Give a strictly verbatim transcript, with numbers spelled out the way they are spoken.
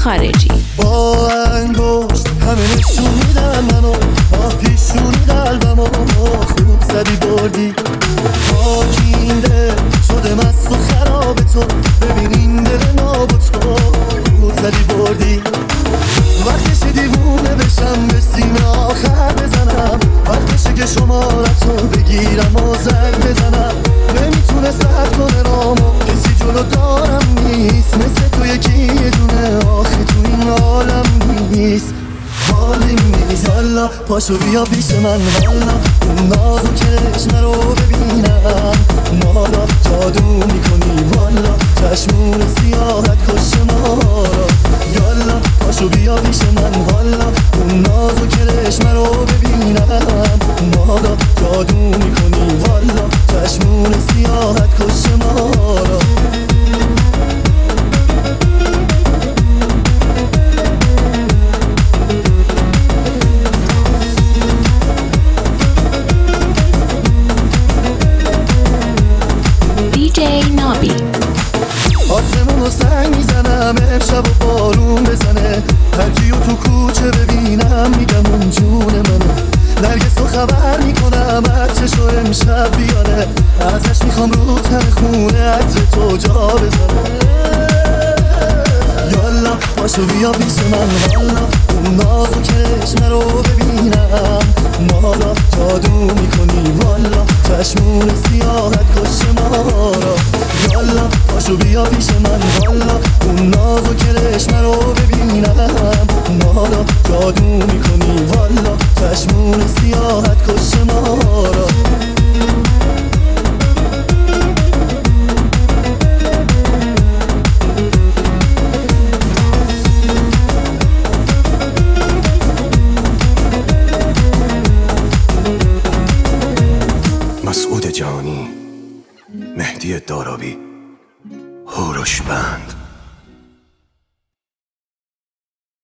خارجی. با انگشت همه نشون میدن منو، با پیشونی قلبمو خوب زدی بردی. پاکینده شده مست و خراب تو، ببین این دل ناب تو خوب زدی بردی. وقتشه دیوونه بشم به سیم آخر بزنم، وقتشه که شمارتو بگیرم و زنگ بزنم. نمیتونه سرد کنه رامو، کسی جلو دارم نیست مثل تو یکی یه دونه آخه تو این عالم نیست. حالیم نیست والا، پاشو بیا پیش من والا، اون ناز و چشمه رو ببینم. مالا جادو میکنی والا، چشمون سیاحت کش ما را. یالا پاشو بیا پیش من والا، اون ناز و چشمه رو ببینم. مالا جادو میکنی والا، چشمون سیاحت کش ما را. آسمونو سنگ میزنم امشب و بارون بزنه، هرکیو تو کوچه ببینم میگم اون جون منه. نرگسو خبر میکنم عطرشو امشب بیاره، ازش میخوام رو تن خونه عطر تو جا بزنه. یالا پاشو بیا پیش من والا، اون ناز و چشمه رو ببینم. مالا جادو میکنی والا، چشمون سیاحت کش ما را. یالا پاشو بیا پیش من والا، اون ناز و چشمه رو ببینم. مالا جادو میکنی والا، چشمون سیاحت کش ما را. مسعود جهانی، مهدی دارابی، هوروش بند.